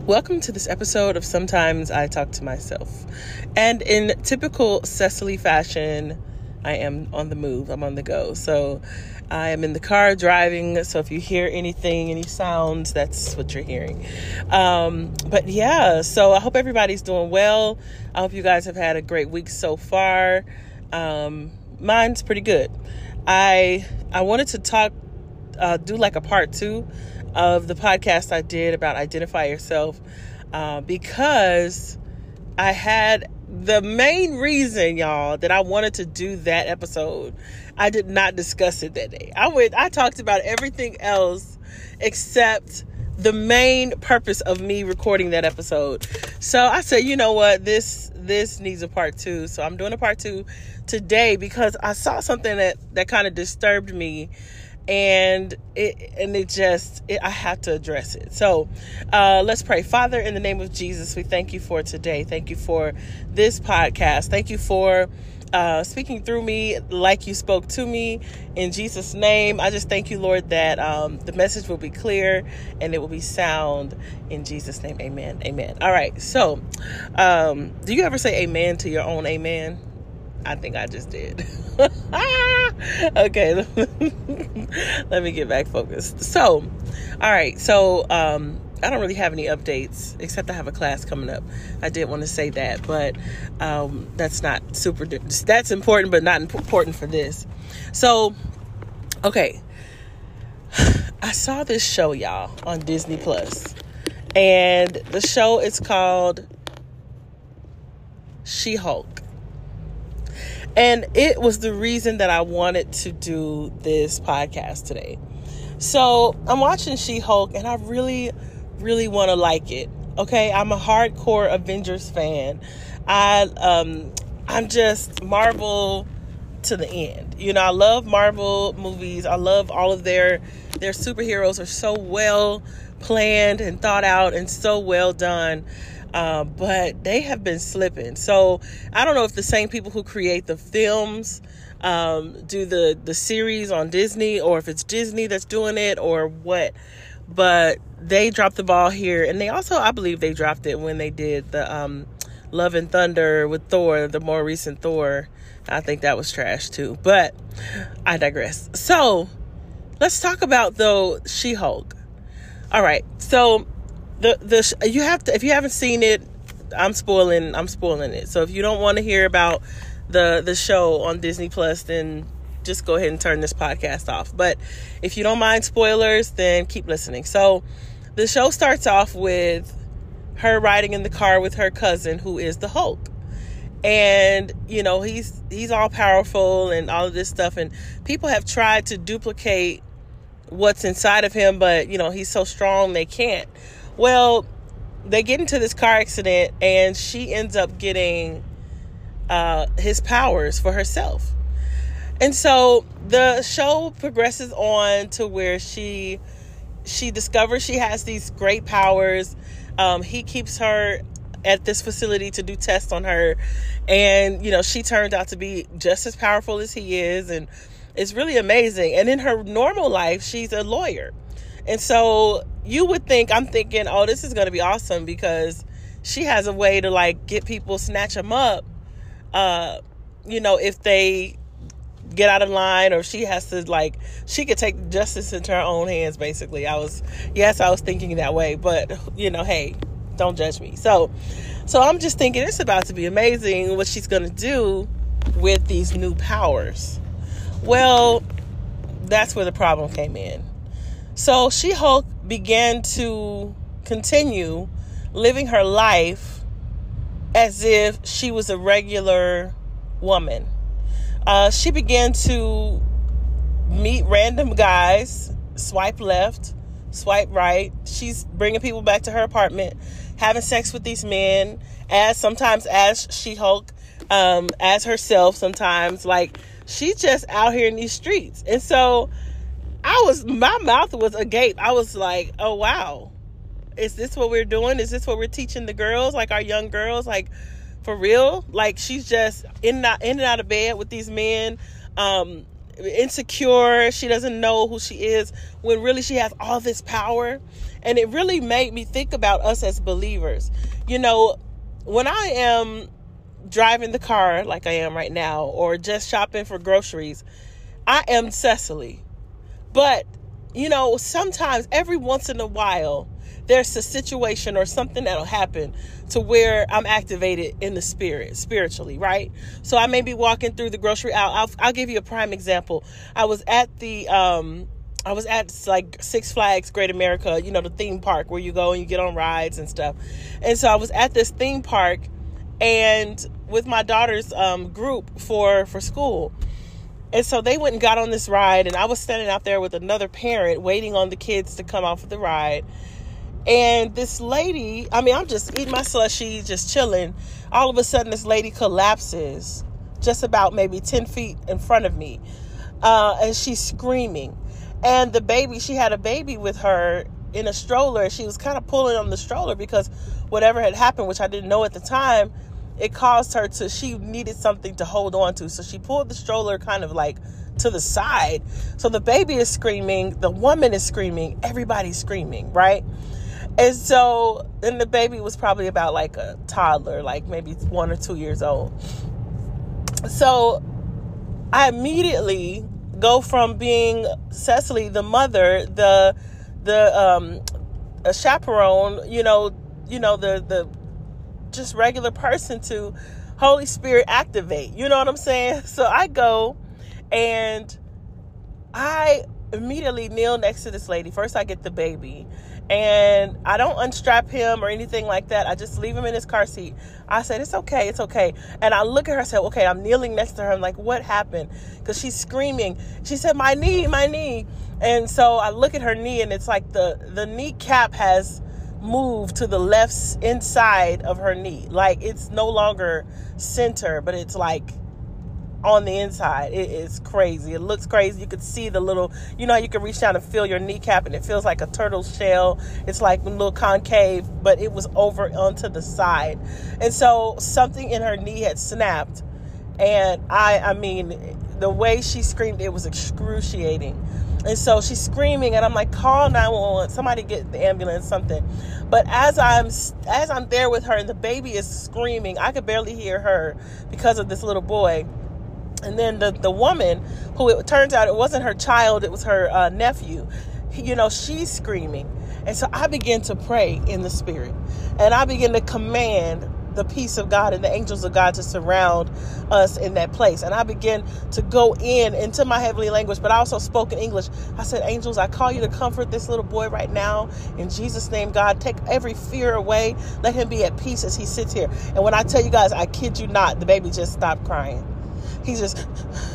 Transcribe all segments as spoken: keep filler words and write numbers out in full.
Welcome to this episode of Sometimes I Talk to Myself. And in typical Cecily fashion, I am on the move. I'm on the go. So I am in the car driving. So if you hear anything, any sounds, that's what you're hearing. Um, but yeah, so I hope everybody's doing well. I hope you guys have had a great week so far. Um, mine's pretty good. I I wanted to talk, uh, do like a part two of the podcast I did about Identify Yourself, uh, because I had the main reason, y'all, that I wanted to do that episode. I did not discuss it that day. I went, I talked about everything else except the main purpose of me recording that episode. So I said, you know what, this this needs a part two. So I'm doing a part two today because I saw something that that kind of disturbed me. And it and it just, it, I have to address it. So uh, let's pray. Father, in the name of Jesus, we thank you for today. Thank you for this podcast. Thank you for uh, speaking through me like you spoke to me. In Jesus' name, I just thank you, Lord, that um, the message will be clear and it will be sound. In Jesus' name, amen. Amen. All right. So um, do you ever say amen to your own amen? I think I just did. Okay, let me get back focused. So, all right. So, um, I don't really have any updates except I have a class coming up. I did want to say that, but um, that's not super. That's important, but not important for this. So, okay. I saw this show, y'all, on Disney Plus, and the show is called She-Hulk. And it was the reason that I wanted to do this podcast today. So I'm watching She-Hulk and I really, really want to like it. Okay. I'm a hardcore Avengers fan. I, um, I'm just Marvel to the end. You know, I love Marvel movies. I love all of their, their superheroes are so well planned and thought out and so well done. Uh, but they have been slipping. So I don't know if the same people who create the films um, do the, the series on Disney, or if it's Disney that's doing it or what. But they dropped the ball here. And they also, I believe they dropped it when they did the um, Love and Thunder with Thor, the more recent Thor. I think that was trash too. But I digress. So let's talk about, though, She-Hulk. All right. So The the you have to, if you haven't seen it, I'm spoiling I'm spoiling it. So if you don't want to hear about the the show on Disney Plus, then just go ahead and turn this podcast off. But if you don't mind spoilers, then keep listening. So the show starts off with her riding in the car with her cousin, who is the Hulk. And, you know, he's he's all powerful and all of this stuff, and people have tried to duplicate what's inside of him, but, you know, he's so strong they can't. Well, they get into this car accident and she ends up getting uh, his powers for herself. And so the show progresses on to where she she discovers she has these great powers. Um, he keeps her at this facility to do tests on her. And, you know, she turned out to be just as powerful as he is. And it's really amazing. And in her normal life, she's a lawyer. And so you would think, I'm thinking, oh, this is going to be awesome because she has a way to, like, get people, snatch them up, uh, you know, if they get out of line, or she has to, like, she could take justice into her own hands, basically. I was, yes, I was thinking that way, but, you know, hey, don't judge me. So, so I'm just thinking it's about to be amazing what she's going to do with these new powers. Well, that's where the problem came in. So She-Hulk began to continue living her life as if she was a regular woman. Uh, she began to meet random guys, swipe left, swipe right. She's bringing people back to her apartment, having sex with these men, as sometimes as She-Hulk, um, as herself sometimes. Like, she's just out here in these streets. And so I was, my mouth was agape. I was like, oh, wow. Is this what we're doing? Is this what we're teaching the girls? Like, our young girls? Like, for real? Like, she's just in and out, in and out of bed with these men. Um, insecure. She doesn't know who she is when really she has all this power. And it really made me think about us as believers. You know, when I am driving the car like I am right now, or just shopping for groceries, I am Cecily. But, you know, sometimes every once in a while, there's a situation or something that'll happen to where I'm activated in the spirit, spiritually, right? So I may be walking through the grocery aisle. I'll, I'll give you a prime example. I was at the, um, I was at like Six Flags Great America, you know, the theme park where you go and you get on rides and stuff. And so I was at this theme park and with my daughter's um, group for, for school. And so they went and got on this ride, and I was standing out there with another parent waiting on the kids to come off of the ride. And this lady, I mean, I'm just eating my slushy, just chilling. All of a sudden, this lady collapses just about maybe ten feet in front of me. Uh, and she's screaming. And the baby, she had a baby with her in a stroller. She was kind of pulling on the stroller because whatever had happened, which I didn't know at the time, it caused her to, she needed something to hold on to. So she pulled the stroller kind of like to the side. So the baby is screaming. The woman is screaming. Everybody's screaming, right? And so, and the baby was probably about like a toddler, like maybe one or two years old. So I immediately go from being Cecily, the mother, the, the, um, a chaperone, you know, you know, the, the just regular person to Holy Spirit activate. You know what I'm saying? So I go and I immediately kneel next to this lady. First, I get the baby. And I don't unstrap him or anything like that. I just leave him in his car seat. I said, it's okay, it's okay. And I look at her and said, okay, I'm kneeling next to her. I'm like, what happened? Because she's screaming. She said, my knee, my knee. And so I look at her knee, and it's like the, the kneecap has moved to the left inside of her knee. Like, it's no longer center, but it's like on the inside. It is crazy. It looks crazy. You could see the little, you know, you can reach down and feel your kneecap, and it feels like a turtle shell. It's like a little concave, but it was over onto the side. And so something in her knee had snapped. And I, I mean, the way she screamed, it was excruciating. And so she's screaming, and I'm like, call nine one one, somebody get the ambulance, something. But as I'm as I'm there with her, and the baby is screaming, I could barely hear her because of this little boy. And then the, the woman, who it turns out it wasn't her child, it was her uh, nephew, you know, she's screaming. And so I begin to pray in the spirit. And I begin to command the peace of God and the angels of God to surround us in that place. And I begin to go in into my heavenly language, but I also spoke in English. I said, angels, I call you to comfort this little boy right now. In Jesus' name, God, take every fear away. Let him be at peace as he sits here. And when I tell you guys, I kid you not, the baby just stopped crying. He just,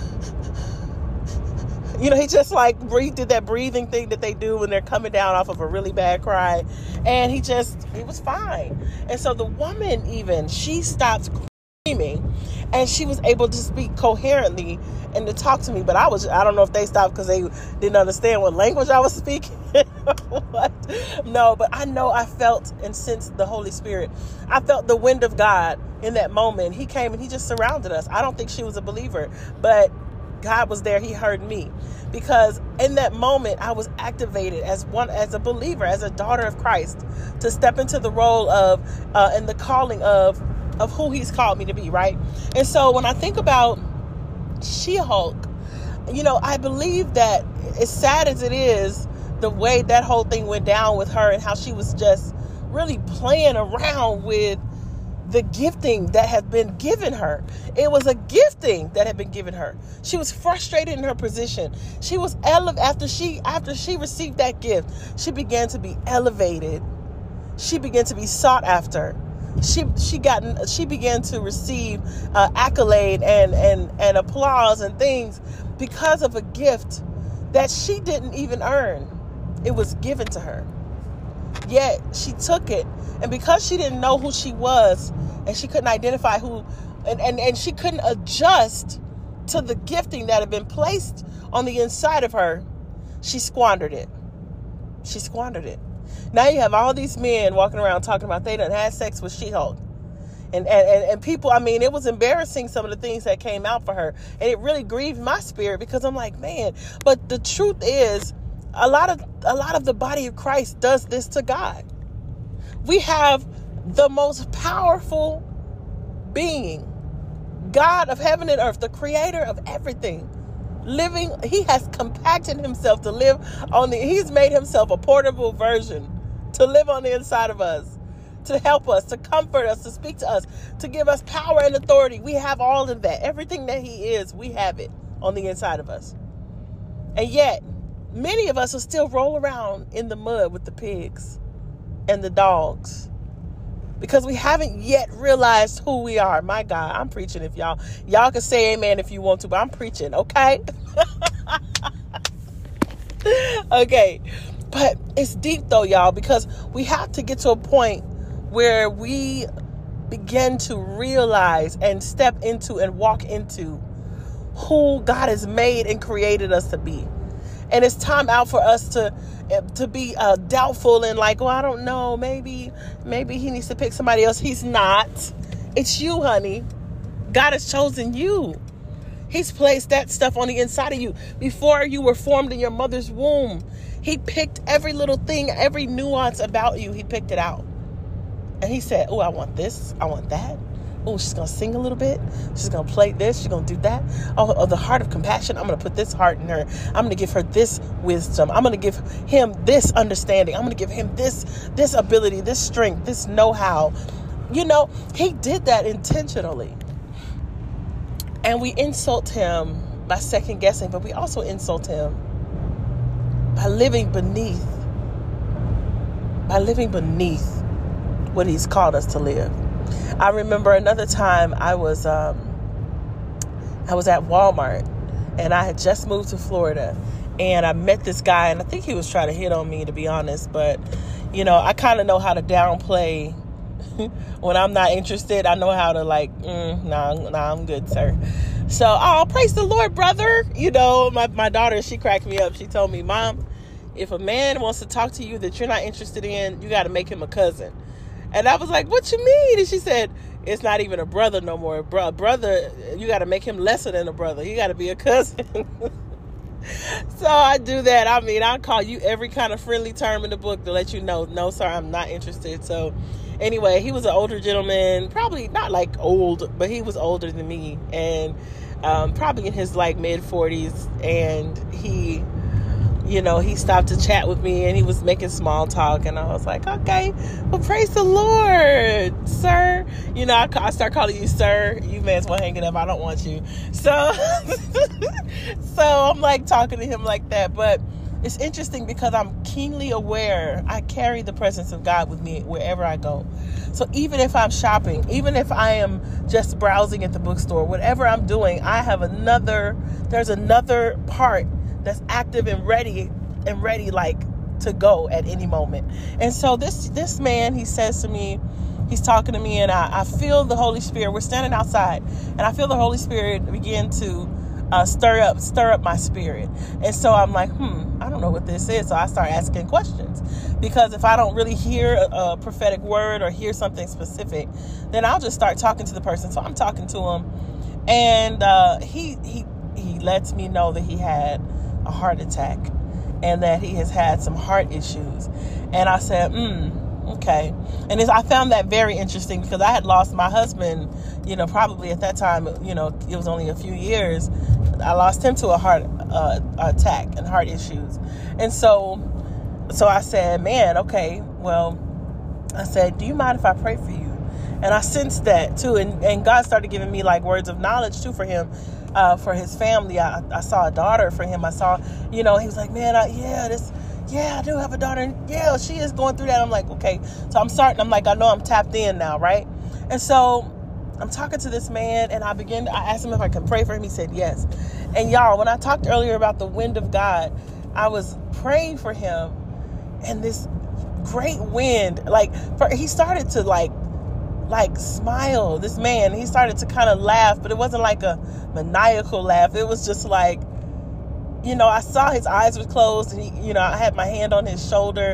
you know, he just like breathed, did that breathing thing that they do when they're coming down off of a really bad cry. And he just, he was fine. And so the woman even, she stopped screaming, and she was able to speak coherently and to talk to me. But I was, I don't know if they stopped because they didn't understand what language I was speaking. What? No, but I know I felt and sensed the Holy Spirit. I felt the wind of God in that moment. He came and he just surrounded us. I don't think she was a believer, but God was there. He heard me, because in that moment I was activated as one, as a believer, as a daughter of Christ, to step into the role of uh, and the calling of of who he's called me to be, right? And so when I think about She-Hulk, you know, I believe that, as sad as it is, the way that whole thing went down with her and how she was just really playing around with the gifting that had been given her. It was a gifting that had been given her. She was frustrated in her position. She was elevated after she after she received that gift. She began to be elevated. She began to be sought after. She she got she began to receive uh, accolade and and and applause and things because of a gift that she didn't even earn. It was given to her. Yet she took it, and because she didn't know who she was, and she couldn't identify who, and, and, and she couldn't adjust to the gifting that had been placed on the inside of her, she squandered it. She squandered it. Now you have all these men walking around talking about they done had sex with She-Hulk. And, and, and people, I mean, it was embarrassing, some of the things that came out for her. And it really grieved my spirit because I'm like, man, but the truth is a lot of, a lot of the body of Christ does this to God. We have the most powerful being, God of heaven and earth, the creator of everything, living. He has compacted himself to live on the, he's made himself a portable version to live on the inside of us, to help us, to comfort us, to speak to us, to give us power and authority. We have all of that. Everything that he is, we have it on the inside of us. And yet, many of us will still roll around in the mud with the pigs and the dogs because we haven't yet realized who we are. My God, I'm preaching. If y'all, y'all can say amen if you want to, but I'm preaching, okay? Okay. But it's deep though, y'all, because we have to get to a point where we begin to realize and step into and walk into who God has made and created us to be. And it's time out for us to to be uh, doubtful and like, well, I don't know, maybe maybe he needs to pick somebody else. He's not. It's you, honey. God has chosen you. He's placed that stuff on the inside of you before you were formed in your mother's womb. He picked every little thing, every nuance about you. He picked it out. And he said, oh, I want this. I want that. Oh, she's going to sing a little bit. She's going to play this. She's going to do that. Oh, oh, the heart of compassion. I'm going to put this heart in her. I'm going to give her this wisdom. I'm going to give him this understanding. I'm going to give him this, this ability, this strength, this know-how. You know, he did that intentionally. And we insult him by second guessing, but we also insult him by living beneath, by living beneath what he's called us to live. I remember another time I was um, I was at Walmart and I had just moved to Florida and I met this guy and I think he was trying to hit on me, to be honest, but you know, I kind of know how to downplay when I'm not interested. I know how to like, mm, nah, nah, I'm good, sir. So, oh, praise the Lord, brother. You know, my, my daughter, she cracked me up. She told me, Mom, if a man wants to talk to you that you're not interested in, you got to make him a cousin. And I was like, what you mean? And she said, it's not even a brother no more. Bro, brother, you got to make him lesser than a brother. You got to be a cousin. So I do that. I mean, I'll call you every kind of friendly term in the book to let you know, no, sir, I'm not interested. So anyway, he was an older gentleman, probably not like old, but he was older than me and um, probably in his like mid forties. And he, you know, he stopped to chat with me and he was making small talk. And I was like, okay, well, praise the Lord, sir. You know, I, I start calling you sir. You may as well hang it up. I don't want you. So, so I'm like talking to him like that. But it's interesting because I'm keenly aware I carry the presence of God with me wherever I go. So even if I'm shopping, even if I am just browsing at the bookstore, whatever I'm doing, I have another, there's another part that's active and ready and ready like to go at any moment. And so this this man, he says to me, he's talking to me and I, I feel the Holy Spirit. We're standing outside and I feel the Holy Spirit begin to uh, stir up, stir up my spirit. And so I'm like, hmm, I don't know what this is. So I start asking questions because if I don't really hear a, a prophetic word or hear something specific, then I'll just start talking to the person. So I'm talking to him and uh, he, he, he lets me know that he had a heart attack and that he has had some heart issues. And I said, hmm, okay. And I found that very interesting because I had lost my husband, you know, probably at that time, you know, it was only a few years. I lost him to a heart uh, attack and heart issues. And so, so I said, man, okay, well, I said, do you mind if I pray for you? And I sensed that too. And, and God started giving me like words of knowledge too for him. Uh, for his family. I, I saw a daughter for him. I saw, you know, he was like, man, I, yeah, this, yeah, I do have a daughter. And yeah, she is going through that. I'm like, okay. So I'm starting, I'm like, I know I'm tapped in now, right? And so I'm talking to this man and I began, I asked him if I can pray for him. He said, yes. And y'all, when I talked earlier about the wind of God, I was praying for him and this great wind, like for, he started to like, like smile, this man, he started to kind of laugh, but it wasn't like a maniacal laugh. It was just like, you know, I saw his eyes were closed and he, you know, I had my hand on his shoulder.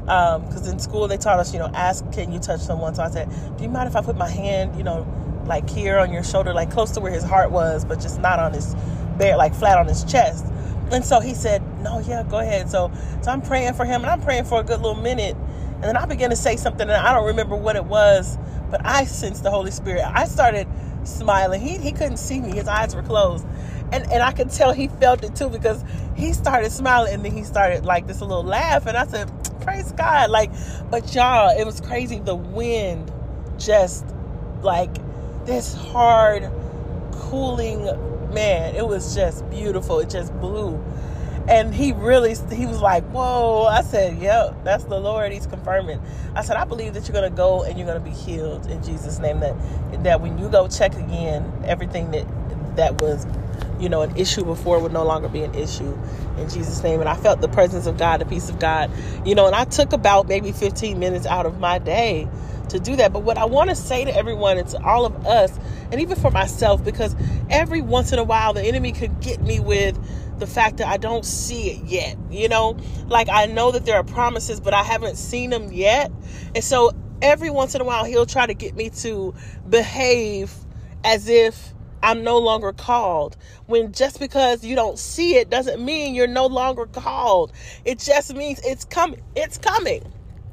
Um, because in school they taught us, you know, ask, can you touch someone? So I said, do you mind if I put my hand, you know, like here on your shoulder, like close to where his heart was, but just not on his bare, like flat on his chest? And so he said, no, yeah, go ahead. So, so I'm praying for him, and I'm praying for a good little minute. And then I began to say something, and I don't remember what it was, but I sensed the Holy Spirit. I started smiling. He he couldn't see me. His eyes were closed. And and I could tell he felt it too, because he started smiling, and then he started like this little laugh. And I said, praise God. Like, but y'all, it was crazy. The wind just like this hard, cooling, man, it was just beautiful. It just blew. And he really, he was like, whoa. I said, yep, that's the Lord. He's confirming. I said, I believe that you're going to go and you're going to be healed in Jesus' name. That that when you go check again, everything that that was, you know, an issue before would no longer be an issue in Jesus' name. And I felt the presence of God, the peace of God, you know, and I took about maybe fifteen minutes out of my day to do that. But what I want to say to everyone and to all of us, and even for myself, because every once in a while the enemy could get me with the fact that I don't see it yet, you know, like I know that there are promises, but I haven't seen them yet. And so every once in a while he'll try to get me to behave as if I'm no longer called, when just because you don't see it doesn't mean you're no longer called. It just means it's coming. It's coming.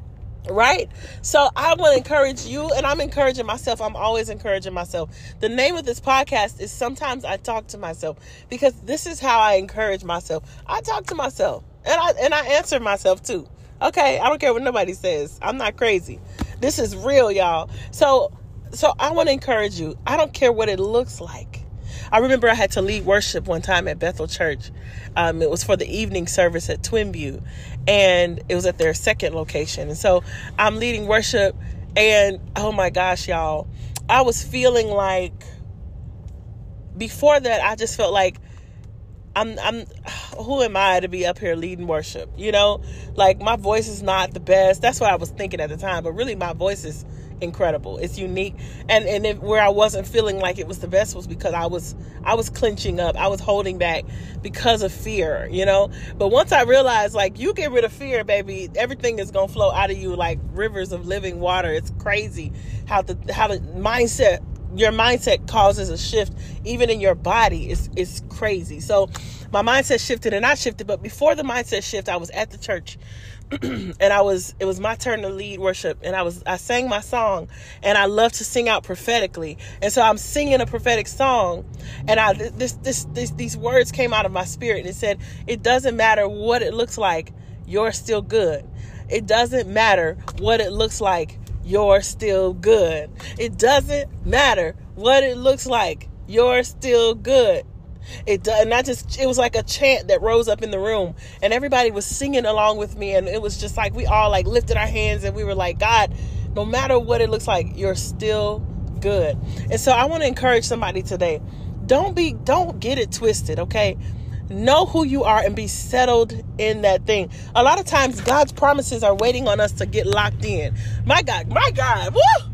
Right? So I want to encourage you, and I'm encouraging myself. I'm always encouraging myself. The name of this podcast is Sometimes I Talk to Myself, because this is how I encourage myself. I talk to myself, and I and I answer myself too. Okay? I don't care what nobody says. I'm not crazy. This is real, y'all. So so I want to encourage you. I don't care what it looks like. I remember I had to lead worship one time at Bethel Church. Um, it was for the evening service at Twinview, and it was at their second location. And so I'm leading worship, and oh my gosh, y'all, I was feeling like, before that, I just felt like, I'm, I'm, who am I to be up here leading worship? You know, like my voice is not the best. That's what I was thinking at the time, but really my voice is incredible. It's unique. And and if, where I wasn't feeling like it was the best was because I was I was clenching up. I was holding back because of fear, you know. But once I realized, like, you get rid of fear, baby, everything is gonna flow out of you like rivers of living water. It's crazy how the how the mindset your mindset causes a shift even in your body. It's it's crazy. So my mindset shifted, and I shifted. But before the mindset shift, I was at the church. and I was, it was my turn to lead worship, and I was, I sang my song, and I love to sing out prophetically. And so I'm singing a prophetic song, and I, this, this, this, these words came out of my spirit, and it said, it doesn't matter what it looks like, you're still good. It doesn't matter what it looks like, you're still good. It doesn't matter what it looks like, you're still good. It and I just, it was like a chant that rose up in the room, and everybody was singing along with me, and it was just like we all like lifted our hands, and we were like, God, no matter what it looks like, you're still good. And so I want to encourage somebody today. Don't be, don't get it twisted, okay? Know who you are and be settled in that thing. A lot of times God's promises are waiting on us to get locked in. My God, my God,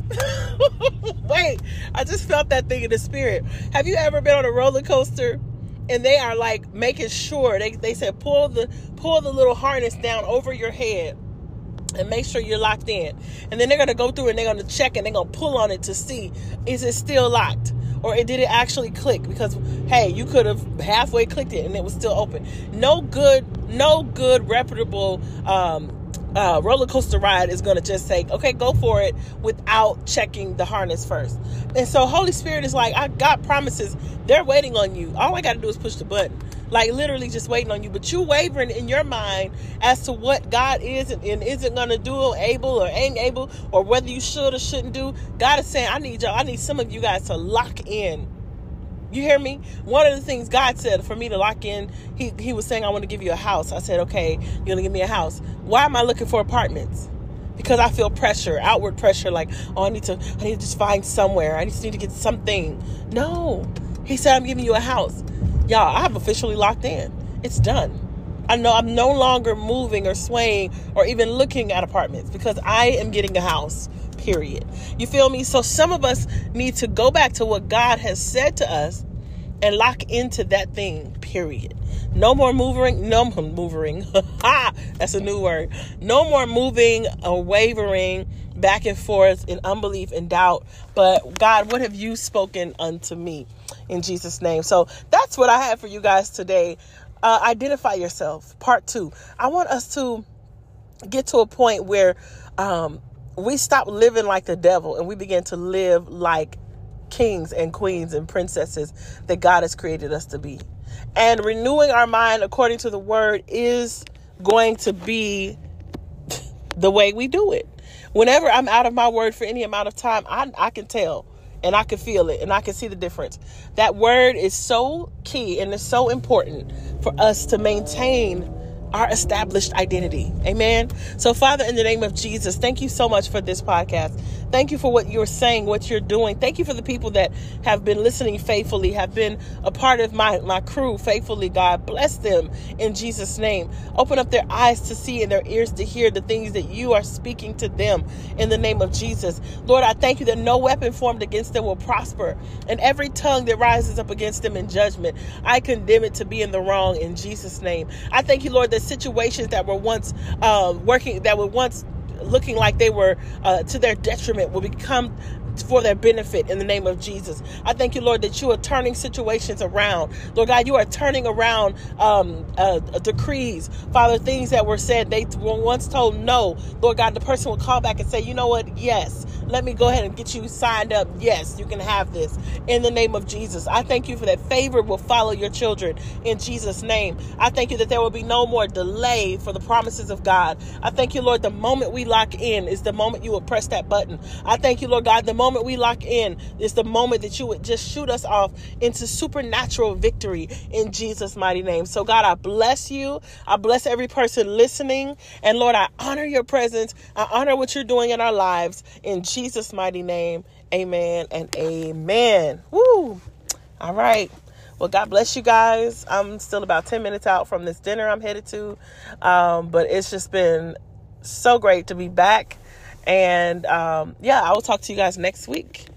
woo! Wait, I just felt that thing in the spirit. Have you ever been on a roller coaster and they are like making sure, they, they said pull the pull the little harness down over your head and make sure you're locked in. And then they're going to go through and they're going to check and they're going to pull on it to see, is it still locked? Or did it actually click? Because, hey, you could have halfway clicked it and it was still open. No good, no good reputable um, uh, roller coaster ride is going to just say, okay, go for it without checking the harness first. And so Holy Spirit is like, I got promises. They're waiting on you. All I got to do is push the button. Like literally just waiting on you. But you wavering in your mind as to what God is and, and isn't going to do, or able or ain't able, or whether you should or shouldn't do. God is saying, I need y'all, I need some of you guys to lock in. You hear me? One of the things God said for me to lock in, he, he was saying, I want to give you a house. I said, okay, you're going to give me a house. Why am I looking for apartments? Because I feel pressure, outward pressure, like, oh, I need to, I need to just find somewhere. I just need to get something. No. He said, I'm giving you a house. Y'all, I've officially locked in. It's done. I know I'm no longer moving or swaying or even looking at apartments because I am getting a house, period. You feel me? So some of us need to go back to what God has said to us and lock into that thing, period. No more moving, no more moving. That's a new word. No more moving or wavering back and forth in unbelief and doubt. But God, what have you spoken unto me in Jesus' name? So that's what I have for you guys today. Uh, identify yourself. Part two. I want us to get to a point where um, we stop living like the devil and we begin to live like kings and queens and princesses that God has created us to be. And renewing our mind according to the word is going to be the way we do it. Whenever I'm out of my word for any amount of time, I, I can tell and I can feel it and I can see the difference. That word is so key and it's so important for us to maintain our established identity. Amen. So Father, in the name of Jesus, thank you so much for this podcast. Thank you for what you're saying, what you're doing. Thank you for the people that have been listening faithfully, have been a part of my, my crew faithfully. God, bless them in Jesus' name. Open up their eyes to see and their ears to hear the things that you are speaking to them in the name of Jesus. Lord, I thank you that no weapon formed against them will prosper, and every tongue that rises up against them in judgment, I condemn it to be in the wrong in Jesus' name. I thank you, Lord, that situations that were once uh, working, that were once looking like they were uh, to their detriment will become for their benefit in the name of Jesus. I thank you, Lord, that you are turning situations around. Lord God, you are turning around um, uh, decrees. Father, things that were said, they were once told no. Lord God, the person will call back and say, you know what? Yes. Let me go ahead and get you signed up. Yes, you can have this in the name of Jesus. I thank you for that favor will follow your children in Jesus' name. I thank you that there will be no more delay for the promises of God. I thank you, Lord, the moment we lock in is the moment you will press that button. I thank you, Lord God, the moment we lock in is the moment that you would just shoot us off into supernatural victory in Jesus' mighty name. So God, I bless you. I bless every person listening. And Lord, I honor your presence. I honor what you're doing in our lives in Jesus' mighty name. Amen and amen. Woo. All right. Well, God bless you guys. I'm still about ten minutes out from this dinner I'm headed to. Um, but it's just been so great to be back. And um, yeah, I will talk to you guys next week.